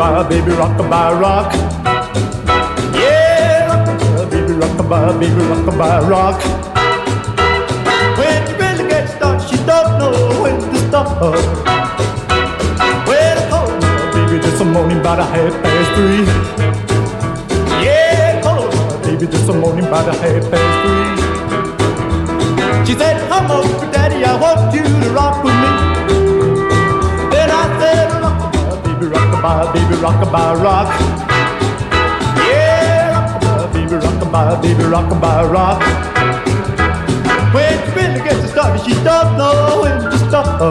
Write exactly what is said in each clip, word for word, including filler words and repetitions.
rockabye, baby, rockabye, rock. Yeah, rockabye, baby, rockabye, baby, rockabye, rock. When you really get started, she don't know when to stop. Well, hold on, baby, this morning about a half past three. Yeah, hold on, baby, this morning about a half past three. She said, come over, daddy, I want you to rock with me. Then I said, rockabye, baby, rockabye, baby, rockabye, rock. Yeah, rockabye, baby, rockabye, baby, rockabye, rock. When she really gets started, she don't know when to stop.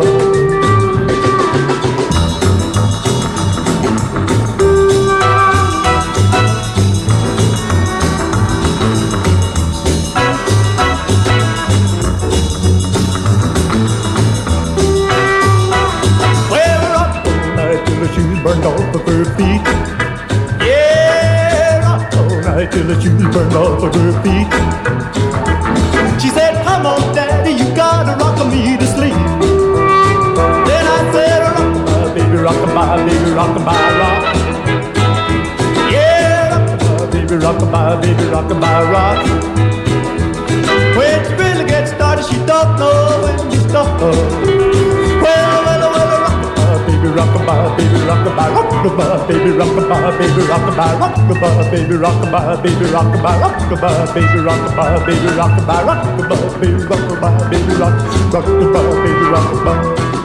Shoes burned off of her feet. Yeah, rock all night till the shoes burned off of her feet. She said, come on, daddy, you gotta rock me to sleep. Then I said, rockabye, baby, rockabye, baby, rockabye, rock. Yeah, rockabye, baby, rockabye, baby, rockabye, rock. When she really gets started, she don't know when to stop. Well, well, well, baby, rockabye, baby, rockabye, rockabye, baby, rockabye, baby, rockabye, rockabye, baby, rockabye, baby, rockabye, rockabye, baby, rockabye, baby, rockabye, rockabye, baby, rockabye, baby, rock, rockabye, baby, rockabye.